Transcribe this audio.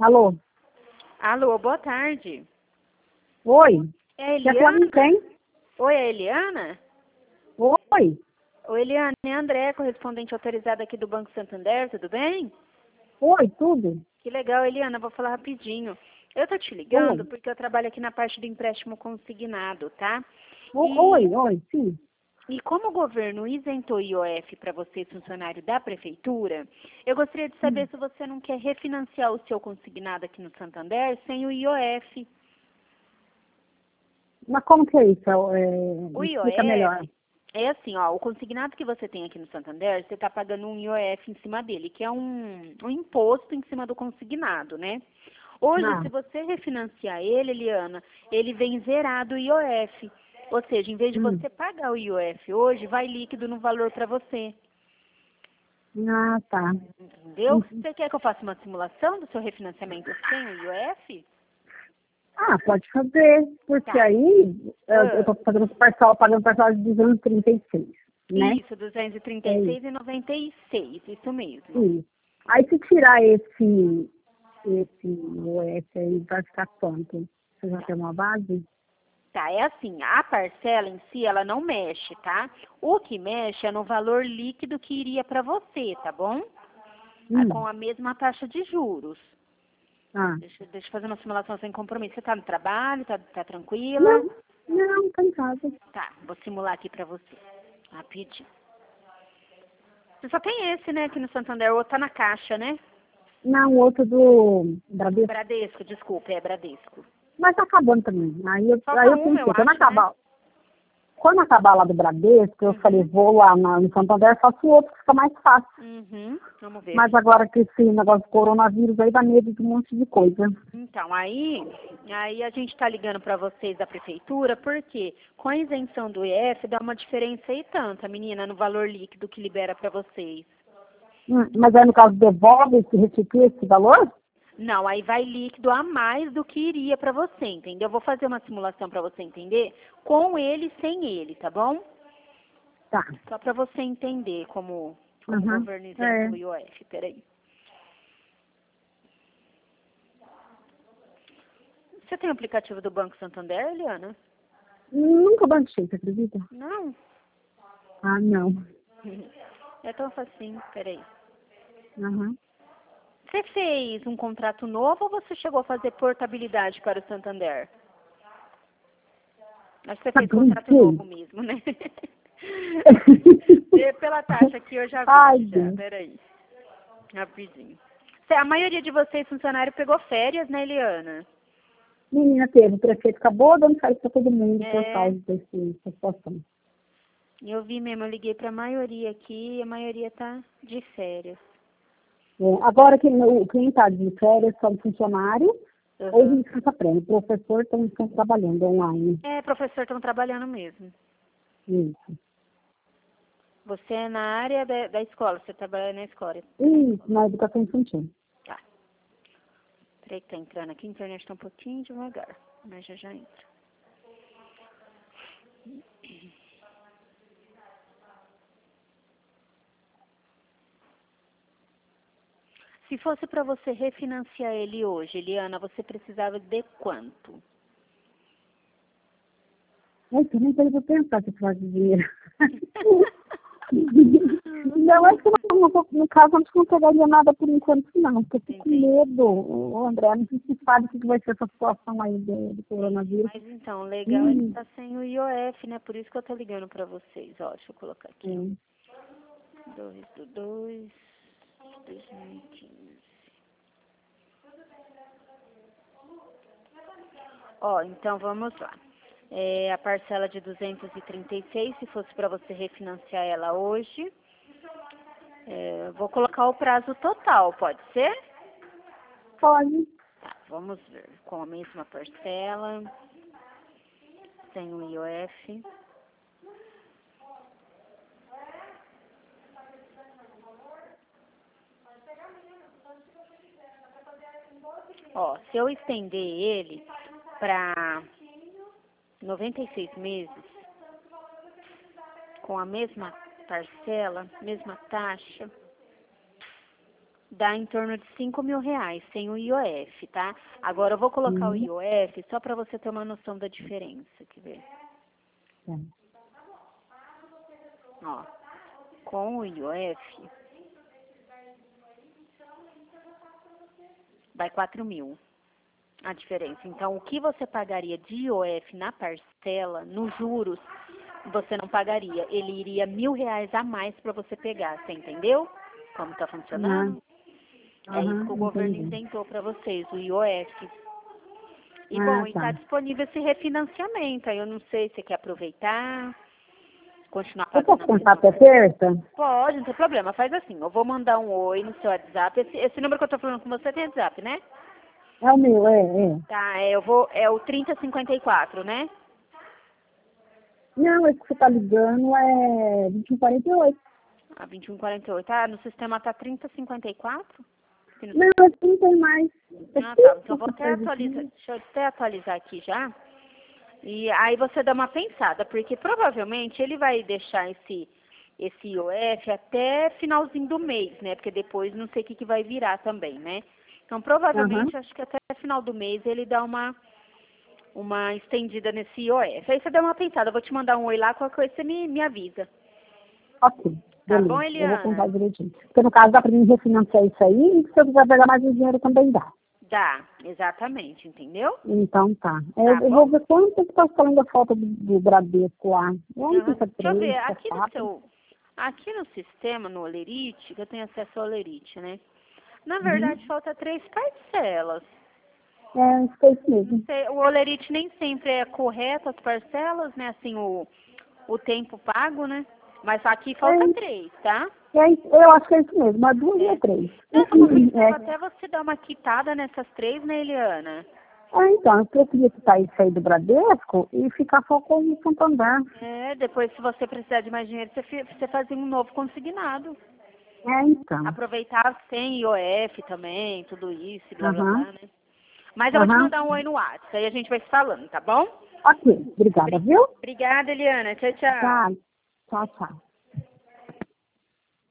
Alô? Alô, boa tarde. Oi? É a Quer falar Eliana? com quem? Oi, é a Eliana? Oi? Oi, Eliana, é a André, correspondente autorizada aqui do Banco Santander, tudo bem? Oi, tudo? Que legal, Eliana, vou falar rapidinho. Eu tô te ligando Oi? porque eu trabalho aqui na parte do empréstimo consignado, tá? Oi, sim. E como o governo isentou IOF para você, funcionário da prefeitura, eu gostaria de saber se você não quer refinanciar o seu consignado aqui no Santander sem o IOF. Mas como que é isso? O Me explica melhor. IOF é assim, ó, o consignado que você tem aqui no Santander, você está pagando um IOF em cima dele, que é um imposto em cima do consignado, né? Hoje, Ah, se você refinanciar ele, Eliana, ele vem zerado o IOF. Ou seja, em vez de hum. você pagar o IOF hoje, vai líquido no valor para você. Ah, tá. Entendeu? Uhum. Você quer que eu faça uma simulação do seu refinanciamento sem o IOF? Ah, pode fazer, porque Tá. aí eu Ah, estou pagando parcela de 236, né? isso, É isso. 236,96, isso mesmo. Isso. Aí se tirar esse OS aí, vai ficar quanto? Você já Tá. tem uma base? Tá, é assim, a parcela em si, ela não mexe, tá? O que mexe é no valor líquido que iria para você, tá bom? Com a mesma taxa de juros. Ah. Deixa eu fazer uma simulação sem compromisso. Você tá no trabalho? Tá tranquila? Não, não, tá em casa. Tá, vou simular aqui pra você. Rapidinho. Você só tem esse, né, aqui no Santander. O outro tá na caixa, né? Não, outro do Bradesco. Bradesco, desculpa, é Bradesco. Mas tá acabando também. Aí Falta eu uma, eu pensei, acho, né? quando acabar lá do Bradesco, eu falei, Uhum. vou lá no Santander, faço o outro que fica mais fácil. Uhum. Vamos ver. Mas agora que esse negócio do coronavírus aí dá medo de um monte de coisa. Então, aí a gente está ligando para vocês da prefeitura, porque com a isenção do IF dá uma diferença aí tanta, menina, no valor líquido que libera para vocês. Mas aí no caso devolve, se restitui esse valor? Não, aí vai líquido a mais do que iria para você, entendeu? Eu vou fazer uma simulação para você entender com ele e sem ele, tá bom? Tá. Só para você entender como o Uhum. governo isenta É. o IOF. Peraí. Você tem o aplicativo do Banco Santander, Eliana? Nunca baixei, você acredita? Não. Ah, não. É tão facinho, peraí. Uhum. Você fez um contrato novo ou você chegou a fazer portabilidade para o Santander? Acho que você fez contrato novo mesmo, né? Pela taxa aqui eu já Ai, vi, já. Deus. Peraí. Rapidinho. A maioria de vocês, funcionário, pegou férias, né, Eliana? Menina, teve, o prefeito acabou dando férias para todo mundo por É, causa dessa situação. eu vi mesmo, eu liguei para a maioria aqui e a maioria tá de férias. Agora, quem está de férias são funcionário ou Uhum. licença-prêmio. O professor estão trabalhando online. É, professor, estão trabalhando mesmo. Isso. Você é na área da escola, você trabalha na escola. Isso, na educação infantil. Tá. Peraí que tá entrando aqui, a internet tá um pouquinho devagar, mas já entra. Se fosse para você refinanciar ele hoje, Eliana, você precisava de quanto? Eu também tenho que pensar se faz dinheiro. Não, acho que no caso, acho que não pegaria nada por enquanto, não, porque eu fico com Entendi. medo, André, não sei se você sabe o que vai ser essa situação aí do coronavírus. Mas então, o legal é que Hum, tá sem o IOF, né? Por isso que eu tô ligando para vocês. Ó, deixa eu colocar aqui. hum. 2/2/2015. Ó, então vamos lá. A parcela de 236, se fosse para você refinanciar ela hoje. Vou colocar o prazo total, pode ser? Pode. Tá, vamos ver. Com a mesma parcela, sem o IOF. Ó, se eu estender ele para 96 meses, com a mesma parcela, mesma taxa, dá em torno de R$ 5.000, sem o IOF, tá? Agora eu vou colocar o IOF só para você ter uma noção da diferença. Quer ver? Ó, com o IOF, vai 4.000 a diferença. Então, o que você pagaria de IOF na parcela, nos juros, você não pagaria. Ele iria R$ 1.000 a mais para você pegar. Você entendeu como está funcionando? É isso que o governo inventou para vocês, o IOF. E bom, está disponível esse refinanciamento. Aí eu não sei se você quer aproveitar, continuar Eu pagando. posso contar até terça? Pode, não tem problema. Faz assim, eu vou mandar um oi no seu WhatsApp. Esse número que eu estou falando com você tem WhatsApp, né? É o meu, é. Tá, é o 3054, né? Não, esse que você tá ligando é 2148. A 2148. Ah, no sistema tá 3054? Não, aqui não tem mais. Ah, tá. Então vou até atualizar. Deixa eu até atualizar aqui já. E aí você dá uma pensada, porque provavelmente ele vai deixar esse IOF até finalzinho do mês, né? Porque depois não sei o que vai virar também, né? Então provavelmente acho que até final do mês ele dá uma estendida nesse IOF. Aí você dá uma pensada, eu vou te mandar um oi lá, qualquer coisa você me avisa. Ok, Tá beleza. bom, Eu Eliana? vou contar direitinho. Porque no caso dá pra mim refinanciar isso aí, e se eu quiser pegar mais o dinheiro também dá. Dá, exatamente, entendeu? Então tá. Tá Eu bom? vou ver quanto que tá falando a falta do Bradesco lá. Deixa eu ver, Custa 4. aqui no sistema, no Olerite, que eu tenho acesso ao Olerite, né? Na verdade, falta 3 parcelas. É, isso é isso mesmo. O Olerite nem sempre é correto as parcelas, né? Assim, o tempo pago, né? Mas aqui falta 3, tá? Eu acho que é isso mesmo, uma 2 ou 3. Não, eu pensava até você dar uma quitada nessas 3, né, Eliana? Então, eu queria quitar isso aí do Bradesco e ficar só com o Santander. Depois, se você precisar de mais dinheiro, você fazia um novo consignado. Então. Aproveitar sem IOF também, tudo isso, blá, blá, blá, né? Mas eu vou te mandar um oi no WhatsApp, aí a gente vai se falando, tá bom? Ok, obrigada, viu? Obrigada, Eliana. Tchau, tchau. Tchau, tchau.